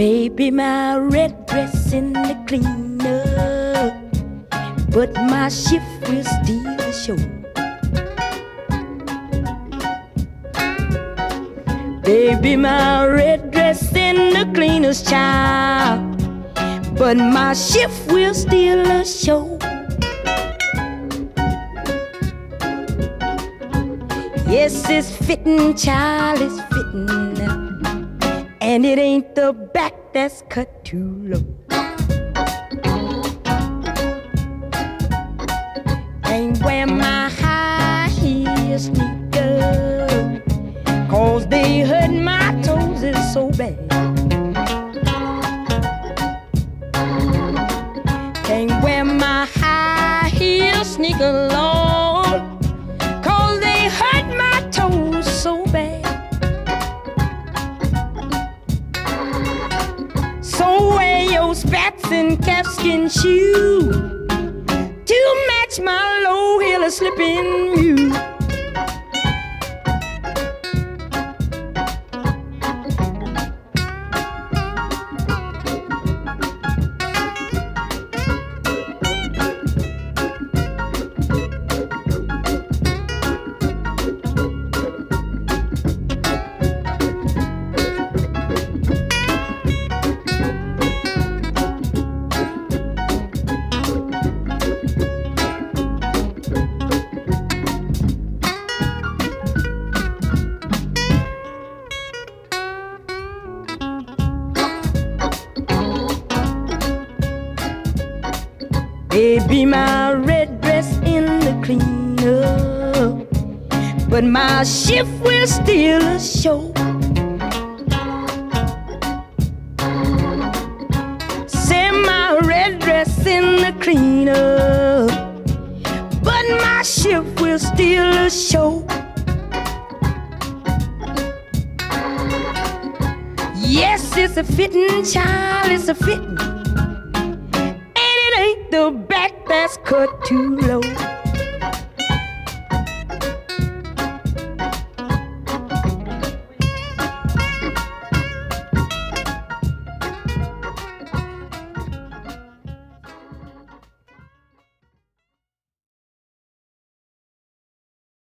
Baby, my red dress in the cleaner, but my shift will still show. Baby, my red dress in the cleaner's child, but my shift will still show. Yes, it's fitting, child, it's fitting, and it ain't the back that's cut too low. Can't wear my high heel sneakers, 'cause they hurt my toes is so bad. Can't wear my high heel sneakers, Lord, 'cause they hurt my toes so bad. So wear your spats and calfskin shoes to match my low heel slipping mule. Baby, my red dress in the cleaner, but my shift will still show. Say my red dress in the cleaner, but my shift will still show. Yes, it's a fitting, child, it's a fitting, the back that's cut too low.